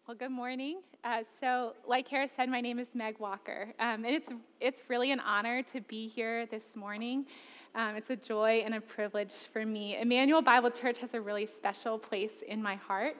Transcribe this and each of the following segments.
Well, good morning. Like Kara said, my name is Meg Walker, and it's really an honor to be here this morning. It's a joy and a privilege for me. Emmanuel Bible Church has a really special place in my heart,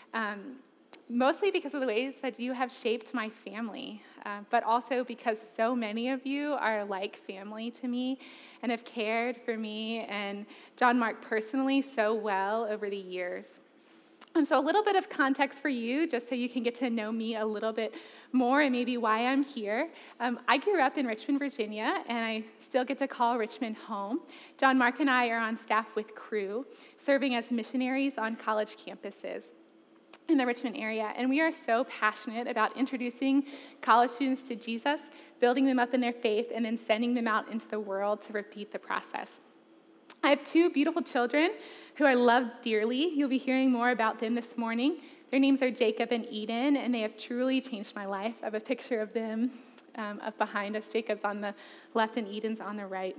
mostly because of the ways that you have shaped my family, but also because so many of you are like family to me and have cared for me and John Mark personally so well over the years. So a little bit of context for you, just so you can get to know me a little bit more and maybe why I'm here. I grew up in Richmond, Virginia, and I still get to call Richmond home. John Mark and I are on staff with Cru, serving as missionaries on college campuses in the Richmond area. And we are so passionate about introducing college students to Jesus, building them up in their faith, and then sending them out into the world to repeat the process. I have two beautiful children who I love dearly. You'll be hearing more about them this morning. Their names are Jacob and Eden, and they have truly changed my life. I have a picture of them up behind us. Jacob's on the left and Eden's on the right.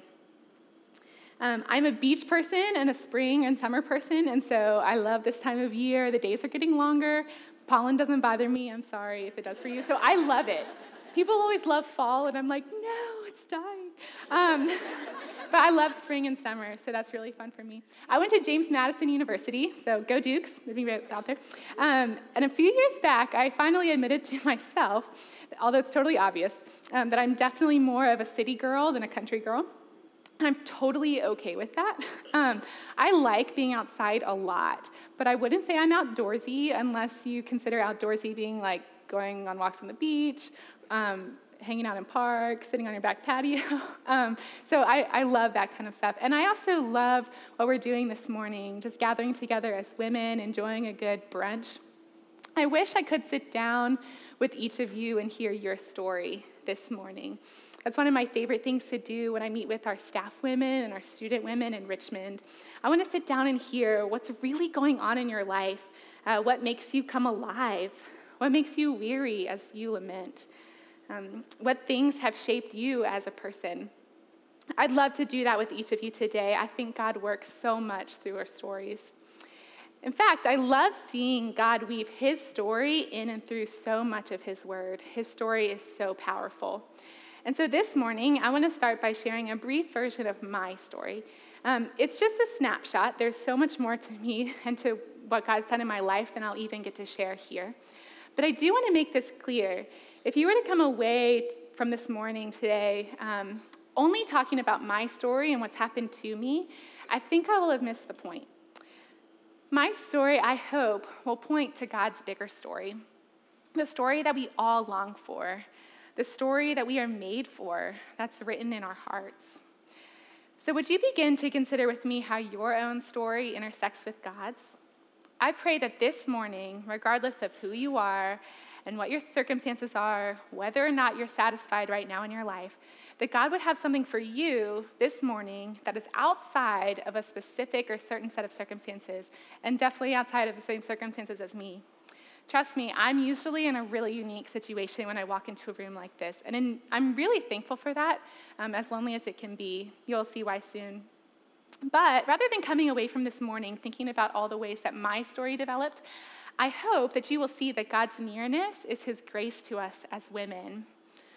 I'm a beach person and a spring and summer person, and so I love this time of year. The days are getting longer. Pollen doesn't bother me. I'm sorry if it does for you. So I love it. People always love fall, and I'm like, no, it's dying. But I love spring and summer, so that's really fun for me. I went to James Madison University, so go Dukes, anybody out there. And a few years back, I finally admitted to myself, although it's totally obvious, that I'm definitely more of a city girl than a country girl. I'm totally okay with that. I like being outside a lot, but I wouldn't say I'm outdoorsy unless you consider outdoorsy being like going on walks on the beach, hanging out in parks, sitting on your back patio. So I love that kind of stuff. And I also love what we're doing this morning, just gathering together as women, enjoying a good brunch. I wish I could sit down with each of you and hear your story this morning. That's one of my favorite things to do when I meet with our staff women and our student women in Richmond. I want to sit down and hear what's really going on in your life, what makes you come alive, what makes you weary as you lament. What things have shaped you as a person. I'd love to do that with each of you today. I think God works so much through our stories. In fact, I love seeing God weave his story in and through so much of his word. His story is so powerful. And so this morning, I want to start by sharing a brief version of my story. It's just a snapshot. There's so much more to me and to what God's done in my life than I'll even get to share here. But I do want to make this clear. If you were to come away from this morning today only talking about my story and what's happened to me, I think I will have missed the point. My story, I hope, will point to God's bigger story, the story that we all long for, the story that we are made for, that's written in our hearts. So would you begin to consider with me how your own story intersects with God's? I pray that this morning, regardless of who you are and what your circumstances are, whether or not you're satisfied right now in your life, that God would have something for you this morning that is outside of a specific or certain set of circumstances, and definitely outside of the same circumstances as me. Trust me, I'm usually in a really unique situation when I walk into a room like this, and I'm really thankful for that, as lonely as it can be. You'll see why soon. But rather than coming away from this morning thinking about all the ways that my story developed, I hope that you will see that God's nearness is his grace to us as women.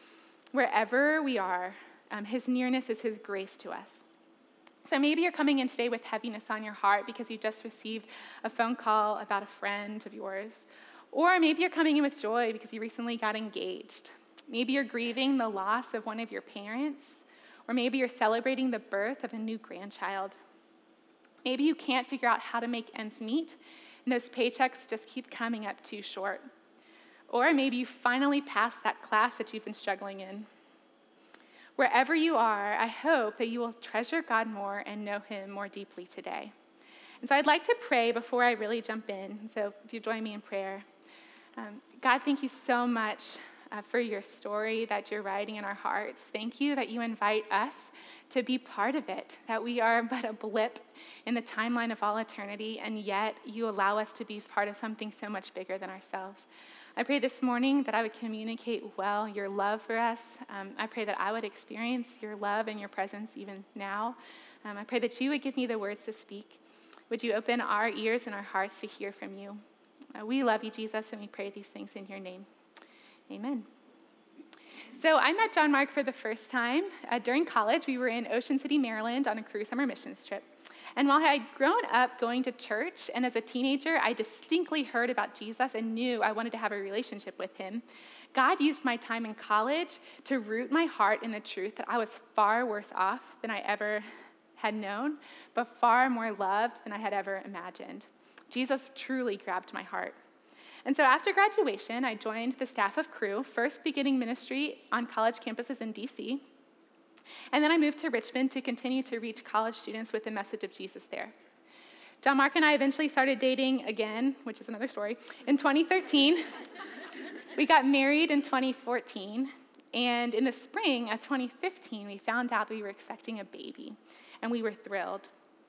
Wherever we are, his nearness is his grace to us. So maybe you're coming in today with heaviness on your heart because you just received a phone call about a friend of yours. Or maybe you're coming in with joy because you recently got engaged. Maybe you're grieving the loss of one of your parents. Or maybe you're celebrating the birth of a new grandchild. Maybe you can't figure out how to make ends meet, and those paychecks just keep coming up too short. Or maybe you finally passed that class that you've been struggling in. Wherever you are, I hope that you will treasure God more and know him more deeply today. And so I'd like to pray before I really jump in. So if you join me in prayer. God, thank you so much for your story that you're writing in our hearts. Thank you that you invite us to be part of it, that we are but a blip in the timeline of all eternity, and yet you allow us to be part of something so much bigger than ourselves. I pray this morning that I would communicate well your love for us. I pray that I would experience your love and your presence even now. I pray that you would give me the words to speak. Would you open our ears and our hearts to hear from you? We love you, Jesus, and we pray these things in your name. Amen. So I met John Mark for the first time during college. We were in Ocean City, Maryland on a Cru summer missions trip. And while I had grown up going to church, and as a teenager, I distinctly heard about Jesus and knew I wanted to have a relationship with him, God used my time in college to root my heart in the truth that I was far worse off than I ever had known, but far more loved than I had ever imagined. Jesus truly grabbed my heart. And so after graduation, I joined the staff of Cru, first beginning ministry on college campuses in DC. And then I moved to Richmond to continue to reach college students with the message of Jesus there. John Mark and I eventually started dating again, which is another story, in 2013. We got married in 2014. And in the spring of 2015, we found out we were expecting a baby. And we were thrilled.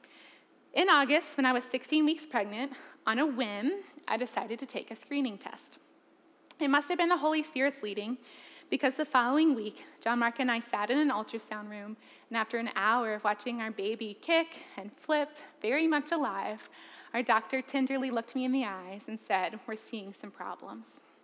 In August, when I was 16 weeks pregnant, on a whim, I decided to take a screening test. It must have been the Holy Spirit's leading, because the following week, John Mark and I sat in an ultrasound room, and after an hour of watching our baby kick and flip, very much alive, our doctor tenderly looked me in the eyes and said, "We're seeing some problems."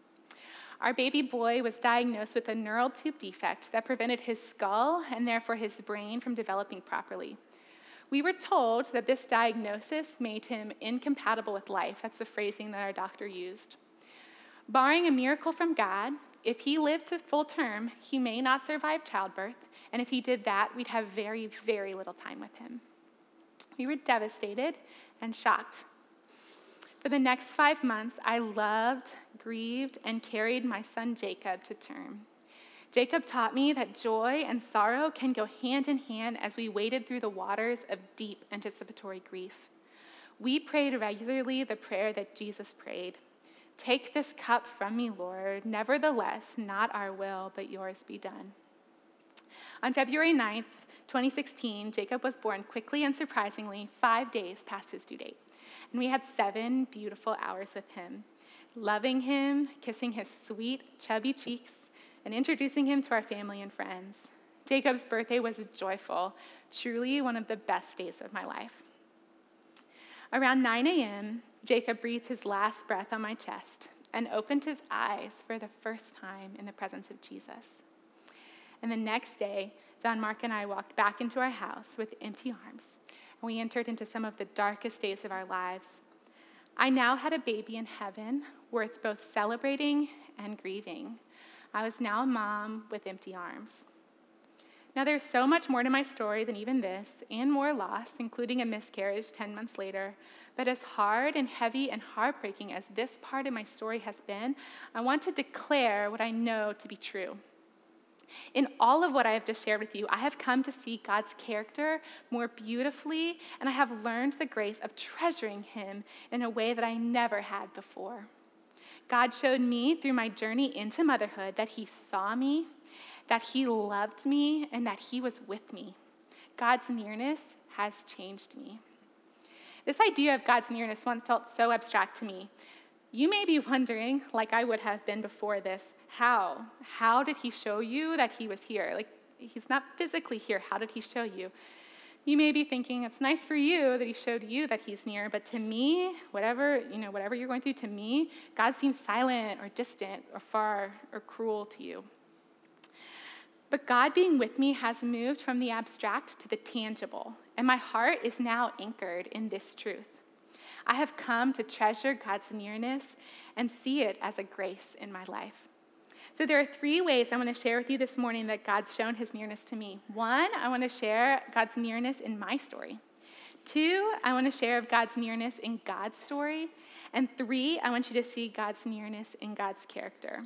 Our baby boy was diagnosed with a neural tube defect that prevented his skull and therefore his brain from developing properly. We were told that this diagnosis made him incompatible with life. That's the phrasing that our doctor used. Barring a miracle from God, if he lived to full term, he may not survive childbirth, and if he did that, we'd have very, very little time with him. We were devastated and shocked. For the next 5 months, I loved, grieved, and carried my son Jacob to term. Jacob taught me that joy and sorrow can go hand in hand as we waded through the waters of deep anticipatory grief. We prayed regularly the prayer that Jesus prayed. "Take this cup from me, Lord. Nevertheless, not our will, but yours be done." On February 9th, 2016, Jacob was born quickly and surprisingly 5 days past his due date. And we had 7 beautiful hours with him, loving him, kissing his sweet, chubby cheeks, and introducing him to our family and friends. Jacob's birthday was joyful, truly one of the best days of my life. Around 9 a.m., Jacob breathed his last breath on my chest and opened his eyes for the first time in the presence of Jesus. And the next day, John Mark and I walked back into our house with empty arms, and we entered into some of the darkest days of our lives. I now had a baby in heaven worth both celebrating and grieving. I was now a mom with empty arms. Now, there's so much more to my story than even this, and more loss, including a miscarriage 10 months later. But as hard and heavy and heartbreaking as this part of my story has been, I want to declare what I know to be true. In all of what I have just shared with you, I have come to see God's character more beautifully, and I have learned the grace of treasuring him in a way that I never had before. God showed me through my journey into motherhood that he saw me, that he loved me, and that he was with me. God's nearness has changed me. This idea of God's nearness once felt so abstract to me. You may be wondering, like I would have been before this, how? How did he show you that he was here? Like, he's not physically here. How did he show you? You may be thinking, it's nice for you that he showed you that he's near, but to me, whatever you're going through, to me, God seems silent or distant or far or cruel to you. But God being with me has moved from the abstract to the tangible, and my heart is now anchored in this truth. I have come to treasure God's nearness and see it as a grace in my life. So there are 3 ways I want to share with you this morning that God's shown his nearness to me. 1, I want to share God's nearness in my story. 2, I want to share of God's nearness in God's story. And 3, I want you to see God's nearness in God's character.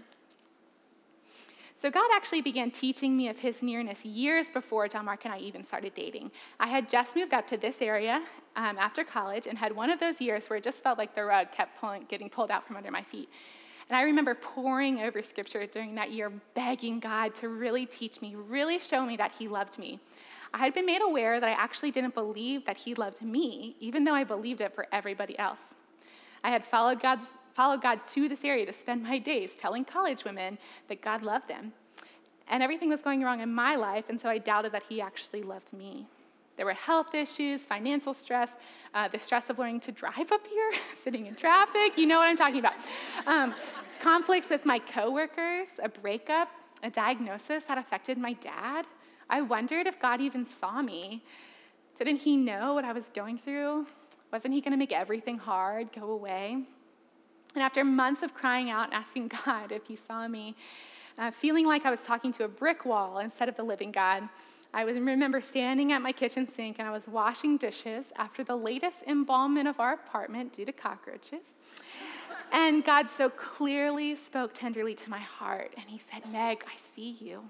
So God actually began teaching me of his nearness years before John Mark and I even started dating. I had just moved up to this area after college and had one of those years where it just felt like the rug kept getting pulled out from under my feet. And I remember poring over scripture during that year, begging God to really teach me, really show me that he loved me. I had been made aware that I actually didn't believe that he loved me, even though I believed it for everybody else. I had followed God to this area to spend my days telling college women that God loved them. And everything was going wrong in my life, and so I doubted that he actually loved me. There were health issues, financial stress, the stress of learning to drive up here, sitting in traffic, you know what I'm talking about. Conflicts with my coworkers, a breakup, a diagnosis that affected my dad. I wondered if God even saw me. Didn't he know what I was going through? Wasn't he going to make everything hard go away? And after months of crying out and asking God if he saw me, feeling like I was talking to a brick wall instead of the living God, I remember standing at my kitchen sink and I was washing dishes after the latest embalmment of our apartment due to cockroaches. And God so clearly spoke tenderly to my heart, and he said, Meg, I see you.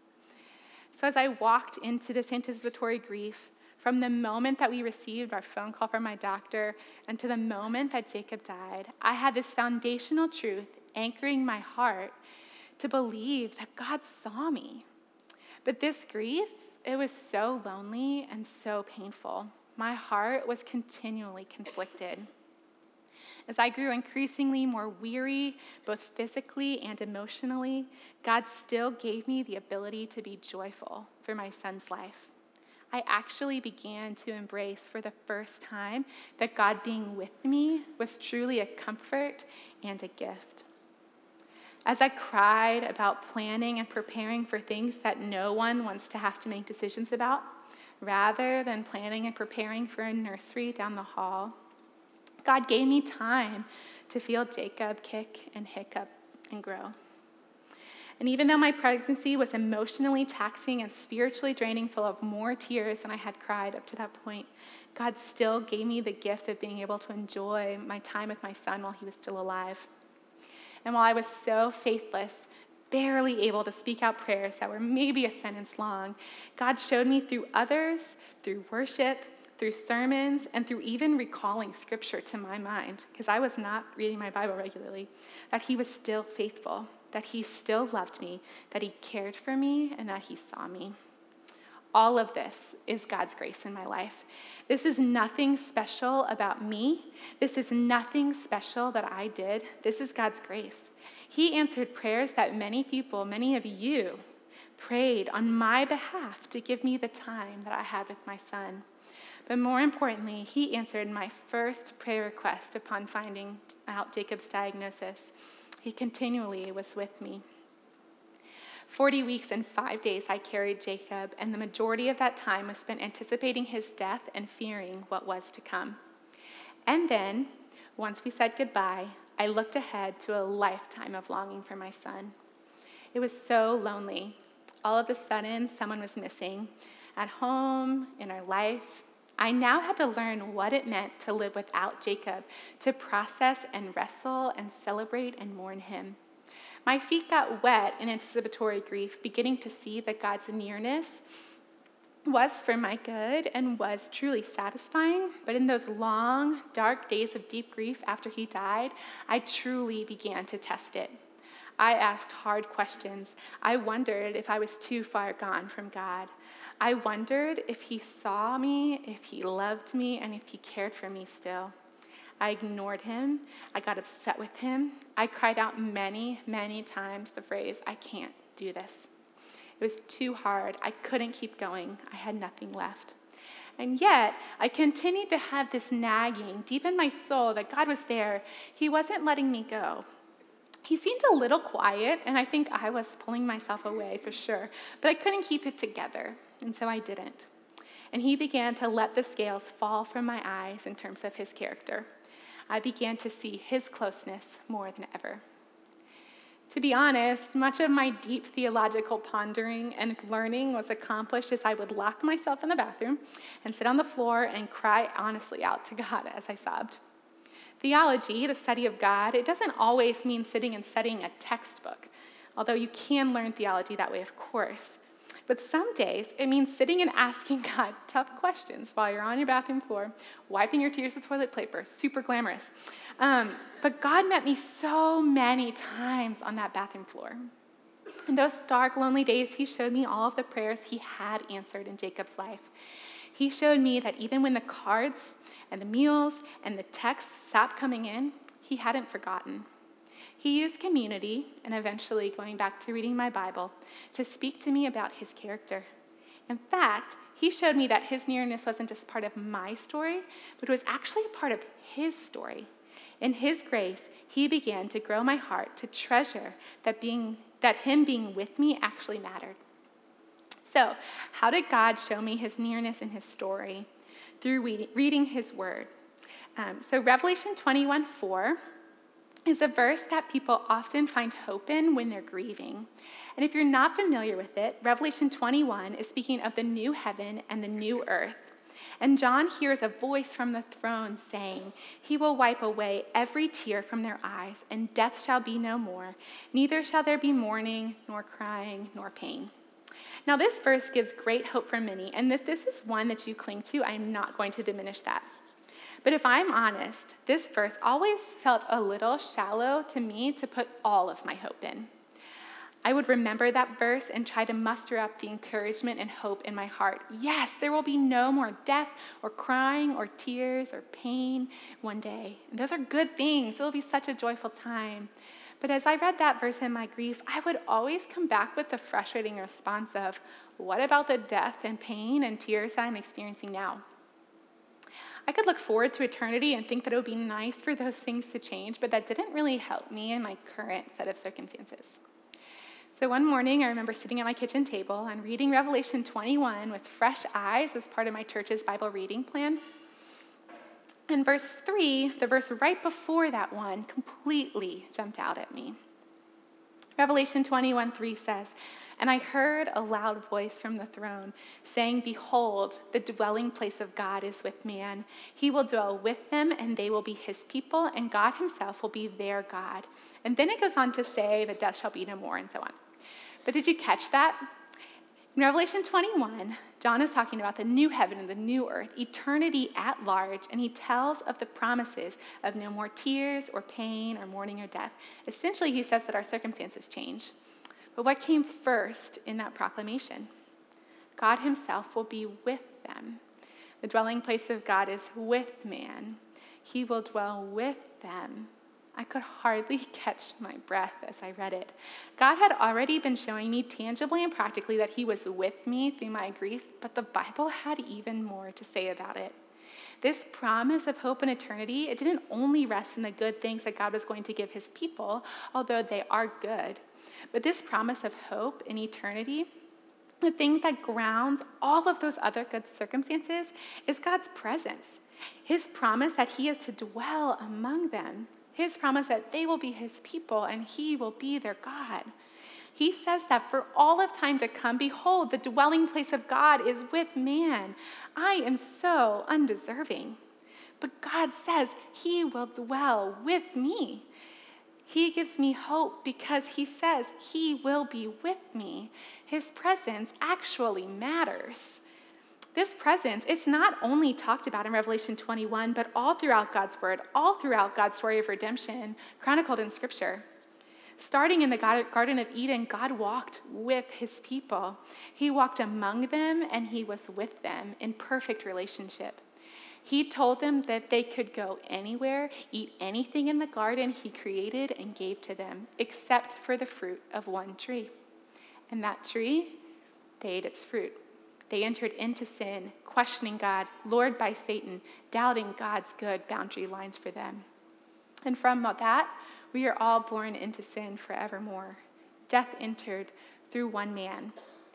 So as I walked into this anticipatory grief, from the moment that we received our phone call from my doctor and to the moment that Jacob died, I had this foundational truth anchoring my heart to believe that God saw me. But this grief, it was so lonely and so painful. My heart was continually conflicted. As I grew increasingly more weary, both physically and emotionally, God still gave me the ability to be joyful for my son's life. I actually began to embrace for the first time that God being with me was truly a comfort and a gift. As I cried about planning and preparing for things that no one wants to have to make decisions about, rather than planning and preparing for a nursery down the hall, God gave me time to feel Jacob kick and hiccup and grow. And even though my pregnancy was emotionally taxing and spiritually draining, full of more tears than I had cried up to that point, God still gave me the gift of being able to enjoy my time with my son while he was still alive. And while I was so faithless, barely able to speak out prayers that were maybe a sentence long, God showed me through others, through worship, through sermons, and through even recalling scripture to my mind, because I was not reading my Bible regularly, that he was still faithful, that he still loved me, that he cared for me, and that he saw me. All of this is God's grace in my life. This is nothing special about me. This is nothing special that I did. This is God's grace. He answered prayers that many people, many of you, prayed on my behalf to give me the time that I had with my son. But more importantly, he answered my first prayer request upon finding out Jacob's diagnosis. He continually was with me. 40 weeks and 5 days I carried Jacob, and the majority of that time was spent anticipating his death and fearing what was to come. And then, once we said goodbye, I looked ahead to a lifetime of longing for my son. It was so lonely. All of a sudden, someone was missing. At home, in our life, I now had to learn what it meant to live without Jacob, to process and wrestle and celebrate and mourn him. My feet got wet in anticipatory grief, beginning to see that God's nearness was for my good and was truly satisfying. But in those long, dark days of deep grief after he died, I truly began to test it. I asked hard questions. I wondered if I was too far gone from God. I wondered if he saw me, if he loved me, and if he cared for me still. I ignored him. I got upset with him. I cried out many, many times the phrase, I can't do this. It was too hard. I couldn't keep going. I had nothing left. And yet, I continued to have this nagging deep in my soul that God was there. He wasn't letting me go. He seemed a little quiet, and I think I was pulling myself away for sure, but I couldn't keep it together, and so I didn't. And he began to let the scales fall from my eyes in terms of his character. I began to see his closeness more than ever. To be honest, much of my deep theological pondering and learning was accomplished as I would lock myself in the bathroom and sit on the floor and cry honestly out to God as I sobbed. Theology, the study of God, it doesn't always mean sitting and studying a textbook, although you can learn theology that way, of course. But some days, it means sitting and asking God tough questions while you're on your bathroom floor, wiping your tears with toilet paper, super glamorous. But God met me so many times on that bathroom floor. In those dark, lonely days, he showed me all of the prayers he had answered in Jacob's life. He showed me that even when the cards and the meals and the texts stopped coming in, he hadn't forgotten. He used community, and eventually going back to reading my Bible, to speak to me about his character. In fact, he showed me that his nearness wasn't just part of my story, but was actually a part of his story. In his grace, he began to grow my heart to treasure that him being with me actually mattered. So, how did God show me his nearness in his story? Through reading his word. So Revelation 21:4 is a verse that people often find hope in when they're grieving. And if you're not familiar with it, Revelation 21 is speaking of the new heaven and the new earth. And John hears a voice from the throne saying, "He will wipe away every tear from their eyes, and death shall be no more. Neither shall there be mourning, nor crying, nor pain." Now, this verse gives great hope for many, and if this is one that you cling to, I'm not going to diminish that. But if I'm honest, this verse always felt a little shallow to me to put all of my hope in. I would remember that verse and try to muster up the encouragement and hope in my heart. Yes, there will be no more death or crying or tears or pain one day. And those are good things. It will be such a joyful time. But as I read that verse in my grief, I would always come back with the frustrating response of, what about the death and pain and tears that I'm experiencing now? I could look forward to eternity and think that it would be nice for those things to change, but that didn't really help me in my current set of circumstances. So one morning, I remember sitting at my kitchen table and reading Revelation 21 with fresh eyes as part of my church's Bible reading plan. And verse 3, the verse right before that one, completely jumped out at me. Revelation 21:3 says, "And I heard a loud voice from the throne saying, 'Behold, the dwelling place of God is with man. He will dwell with them, and they will be his people, and God himself will be their God.'" And then it goes on to say that death shall be no more, and so on. But did you catch that? In Revelation 21, John is talking about the new heaven and the new earth, eternity at large, and he tells of the promises of no more tears or pain or mourning or death. Essentially, he says that our circumstances change. But what came first in that proclamation? God himself will be with them. The dwelling place of God is with man. He will dwell with them. I could hardly catch my breath as I read it. God had already been showing me tangibly and practically that he was with me through my grief, but the Bible had even more to say about it. This promise of hope and eternity, it didn't only rest in the good things that God was going to give his people, although they are good. But this promise of hope in eternity, the thing that grounds all of those other good circumstances, is God's presence. His promise that he is to dwell among them. His promise that they will be his people and he will be their God. He says that for all of time to come, behold, the dwelling place of God is with man. I am so undeserving. But God says he will dwell with me. He gives me hope because he says he will be with me. His presence actually matters. This presence, it's not only talked about in Revelation 21, but all throughout God's word, all throughout God's story of redemption, chronicled in Scripture. Starting in the Garden of Eden, God walked with his people. He walked among them, and he was with them in perfect relationship. He told them that they could go anywhere, eat anything in the garden he created and gave to them, except for the fruit of one tree. And that tree, they ate its fruit. They entered into sin, questioning God, lured by Satan, doubting God's good boundary lines for them. And from that, we are all born into sin forevermore. Death entered through one man.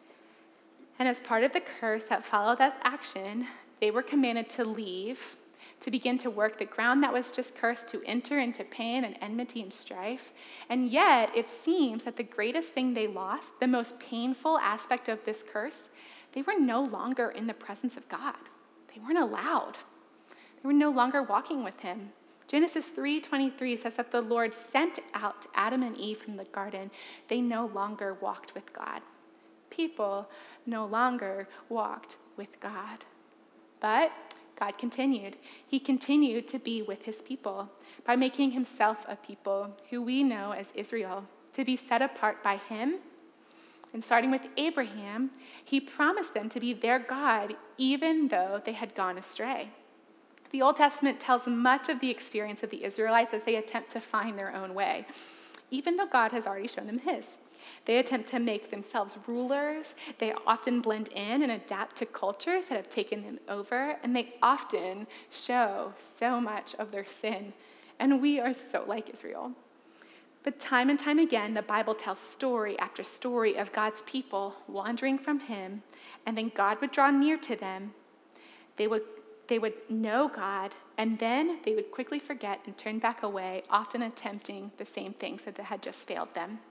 And as part of the curse that followed that action, they were commanded to leave, to begin to work the ground that was just cursed, to enter into pain and enmity and strife. And yet, it seems that the greatest thing they lost, the most painful aspect of this curse, they were no longer in the presence of God. They weren't allowed. They were no longer walking with him. Genesis 3:23 says that the Lord sent out Adam and Eve from the garden. They no longer walked with God. People no longer walked with God. But God continued. He continued to be with his people by making himself a people who we know as Israel, to be set apart by him. And starting with Abraham, he promised them to be their God, even though they had gone astray. The Old Testament tells much of the experience of the Israelites as they attempt to find their own way, even though God has already shown them his. They attempt to make themselves rulers. They often blend in and adapt to cultures that have taken them over, and they often show so much of their sin. And we are so like Israel. But time and time again, the Bible tells story after story of God's people wandering from him, and then God would draw near to them. They would know God, and then they would quickly forget and turn back away, often attempting the same things that had just failed them.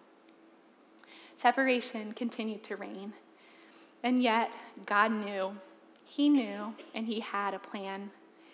Separation continued to reign, and yet God knew. He knew, and he had a plan.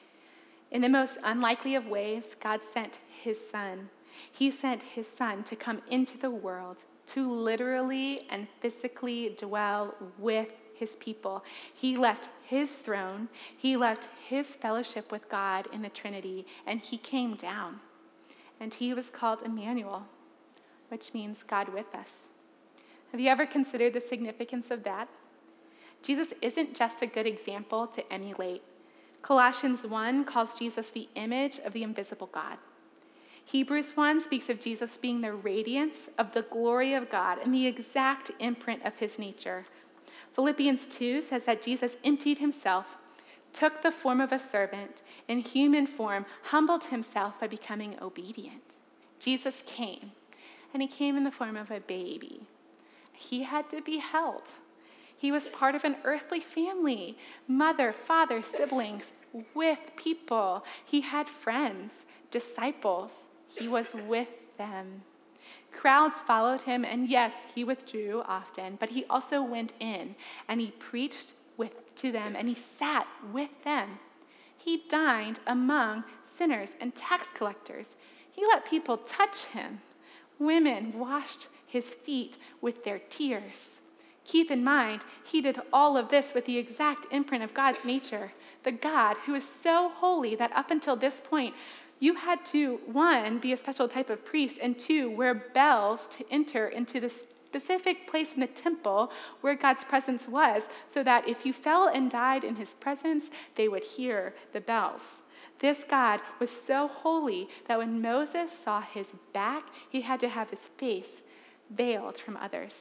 In the most unlikely of ways, God sent his son. He sent his son to come into the world, to literally and physically dwell with his people. He left his throne, he left his fellowship with God in the Trinity, and he came down. And he was called Emmanuel, which means God with us. Have you ever considered the significance of that? Jesus isn't just a good example to emulate. Colossians 1 calls Jesus the image of the invisible God. Hebrews 1 speaks of Jesus being the radiance of the glory of God and the exact imprint of his nature. Philippians 2 says that Jesus emptied himself, took the form of a servant, in human form, humbled himself by becoming obedient. Jesus came, and he came in the form of a baby. He had to be held. He was part of an earthly family, mother, father, siblings, with people. He had friends, disciples. He was with them. Crowds followed him, and yes, he withdrew often, but he also went in, and he preached to them, and he sat with them. He dined among sinners and tax collectors. He let people touch him. Women washed his feet with their tears. Keep in mind, he did all of this with the exact imprint of God's nature, the God who is so holy that up until this point, you had to, 1, be a special type of priest, and 2, wear bells to enter into the specific place in the temple where God's presence was, so that if you fell and died in his presence, they would hear the bells. This God was so holy that when Moses saw his back, he had to have his face veiled from others.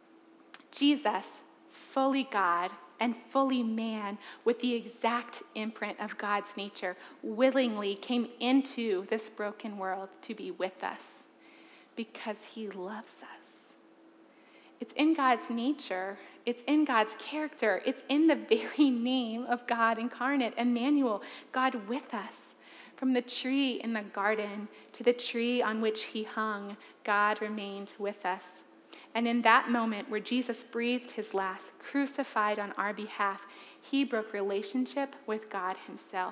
Jesus, fully God and fully man, with the exact imprint of God's nature, willingly came into this broken world to be with us because he loves us. It's in God's nature. It's in God's character. It's in the very name of God incarnate, Emmanuel, God with us. From the tree in the garden to the tree on which he hung, God remained with us. And in that moment where Jesus breathed his last, crucified on our behalf, he broke relationship with God himself.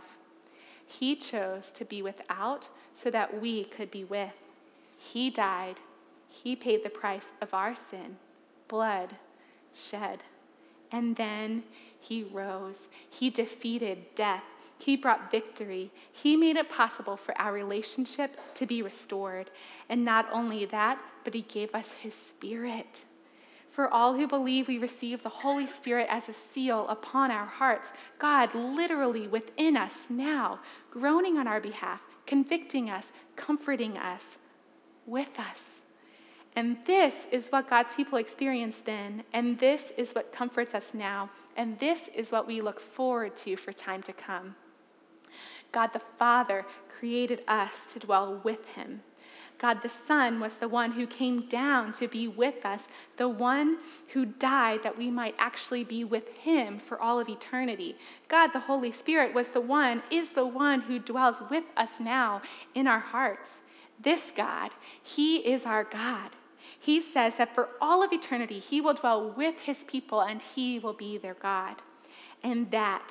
He chose to be without so that we could be with. He died. He paid the price of our sin, blood shed. And then he rose. He defeated death. He brought victory. He made it possible for our relationship to be restored. And not only that, but he gave us his Spirit. For all who believe, we receive the Holy Spirit as a seal upon our hearts. God literally within us now, groaning on our behalf, convicting us, comforting us, with us. And this is what God's people experienced then, and this is what comforts us now, and this is what we look forward to for time to come. God the Father created us to dwell with him. God the Son was the one who came down to be with us, the one who died that we might actually be with him for all of eternity. God the Holy Spirit is the one who dwells with us now in our hearts. This God, he is our God. He says that for all of eternity, he will dwell with his people and he will be their God. And that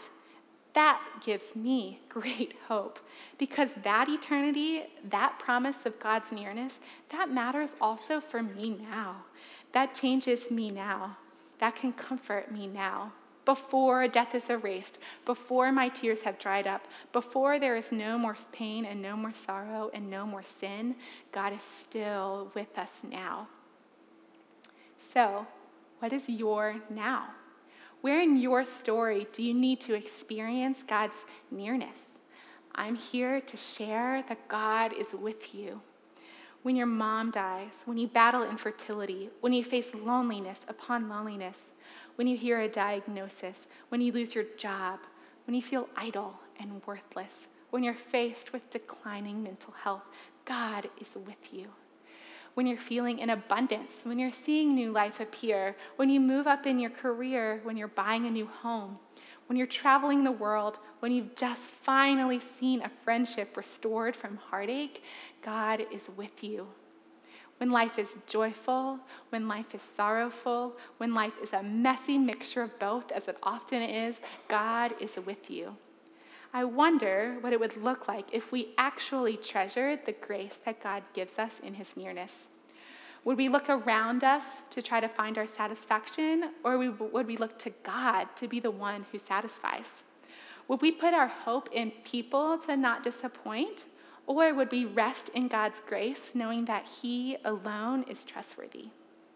gives me great hope, because that eternity, that promise of God's nearness, that matters also for me now. That changes me now. That can comfort me now. Before death is erased, before my tears have dried up, before there is no more pain and no more sorrow and no more sin, God is still with us now. So, what is your now? Where in your story do you need to experience God's nearness? I'm here to share that God is with you. when your mom dies, when you battle infertility, when you face loneliness upon loneliness, when you hear a diagnosis, when you lose your job, when you feel idle and worthless, when you're faced with declining mental health, God is with you. When you're feeling in abundance, when you're seeing new life appear, when you move up in your career, when you're buying a new home, when you're traveling the world, when you've just finally seen a friendship restored from heartache, God is with you. When life is joyful, when life is sorrowful, when life is a messy mixture of both, as it often is, God is with you. I wonder what it would look like if we actually treasured the grace that God gives us in his nearness. Would we look around us to try to find our satisfaction, or would we look to God to be the one who satisfies? Would we put our hope in people to not disappoint, or would we rest in God's grace, knowing that he alone is trustworthy?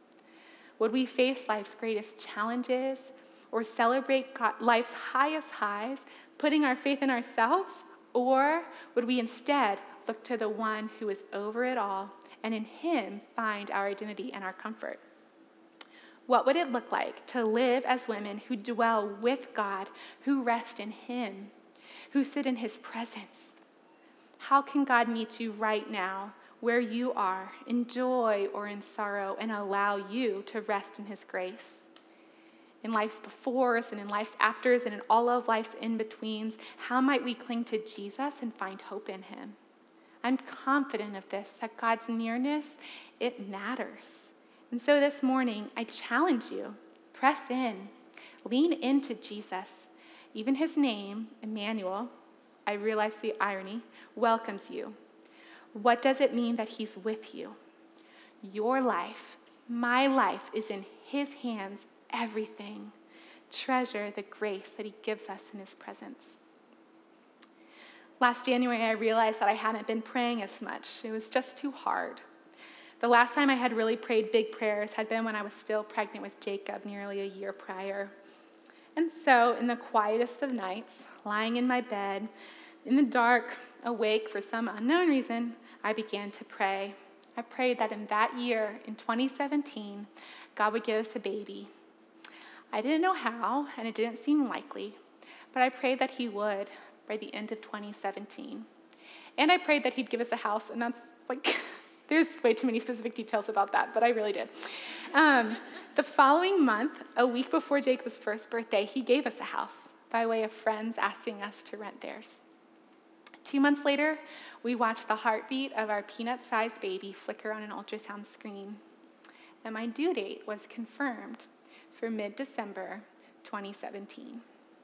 Would we face life's greatest challenges or celebrate life's highest highs, putting our faith in ourselves, or would we instead look to the one who is over it all and in him find our identity and our comfort? What would it look like to live as women who dwell with God, who rest in him, who sit in his presence? How can God meet you right now, where you are, in joy or in sorrow, and allow you to rest in his grace? In life's befores and in life's afters and in all of life's in-betweens, how might we cling to Jesus and find hope in him? I'm confident of this, that God's nearness, it matters. And so this morning, I challenge you, press in, lean into Jesus. Even his name, Emmanuel, I realize the irony, welcomes you. What does it mean that he's with you? Your life, my life, is in his hands, everything. Treasure the grace that he gives us in his presence. Last January, I realized that I hadn't been praying as much. It was just too hard. The last time I had really prayed big prayers had been when I was still pregnant with Jacob nearly a year prior. And so, in the quietest of nights, lying in my bed, in the dark, awake for some unknown reason, I began to pray. I prayed that in that year, in 2017, God would give us a baby. I didn't know how, and it didn't seem likely, but I prayed that he would by the end of 2017. And I prayed that he'd give us a house, and that's there's way too many specific details about that, but I really did. The following month, a week before Jacob's first birthday, he gave us a house by way of friends asking us to rent theirs. 2 months later, we watched the heartbeat of our peanut-sized baby flicker on an ultrasound screen, and my due date was confirmed for mid-December 2017.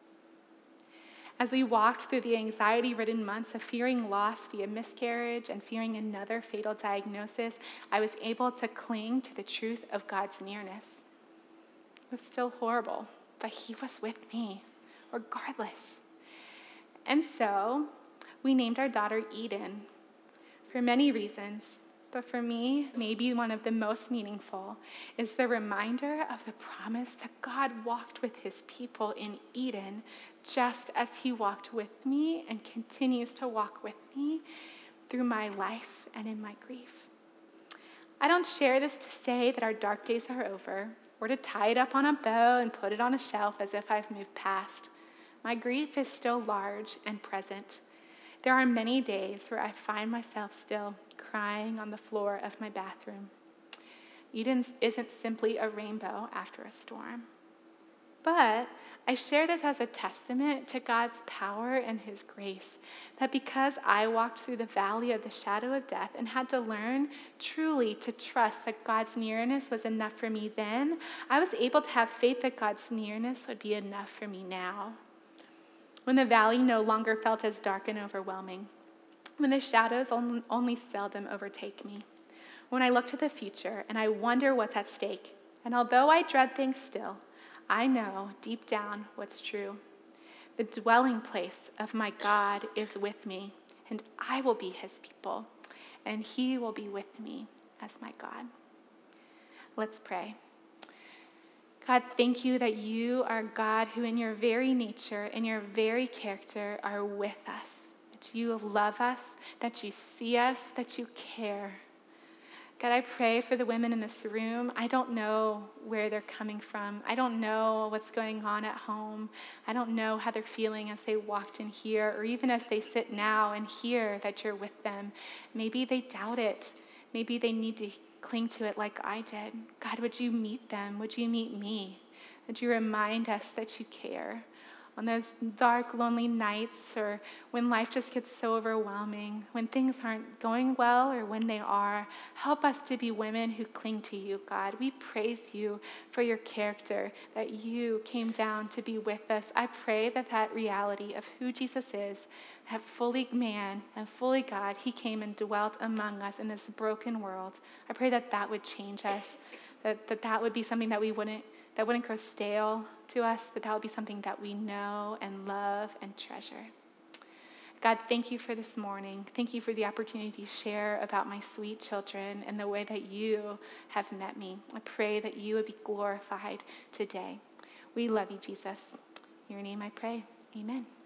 As we walked through the anxiety-ridden months of fearing loss via miscarriage and fearing another fatal diagnosis, I was able to cling to the truth of God's nearness. It was still horrible, but he was with me, regardless. And so, we named our daughter Eden for many reasons, but for me, maybe one of the most meaningful is the reminder of the promise that God walked with his people in Eden just as he walked with me and continues to walk with me through my life and in my grief. I don't share this to say that our dark days are over or to tie it up on a bow and put it on a shelf as if I've moved past. My grief is still large and present. There are many days where I find myself still crying on the floor of my bathroom. Eden isn't simply a rainbow after a storm. But I share this as a testament to God's power and his grace, that because I walked through the valley of the shadow of death and had to learn truly to trust that God's nearness was enough for me then, I was able to have faith that God's nearness would be enough for me now. When the valley no longer felt as dark and overwhelming, when the shadows only seldom overtake me, when I look to the future and I wonder what's at stake, and although I dread things still, I know deep down what's true. The dwelling place of my God is with me, and I will be his people, and he will be with me as my God. Let's pray. God, thank you that you are God who in your very nature, in your very character, are with us, that you love us, that you see us, that you care. God, I pray for the women in this room. I don't know where they're coming from. I don't know what's going on at home. I don't know how they're feeling as they walked in here, or even as they sit now and hear that you're with them. Maybe they doubt it. Maybe they need to cling to it like I did. God, would you meet them? Would you meet me? Would you remind us that you care? On those dark, lonely nights, or when life just gets so overwhelming, when things aren't going well, or when they are, help us to be women who cling to you, God. We praise you for your character, that you came down to be with us. I pray that that reality of who Jesus is, that fully man and fully God, he came and dwelt among us in this broken world. I pray that that would change us, that would be something that wouldn't grow stale to us, that would be something that we know and love and treasure. God, thank you for this morning. Thank you for the opportunity to share about my sweet children and the way that you have met me. I pray that you would be glorified today. We love you, Jesus. In your name I pray. Amen.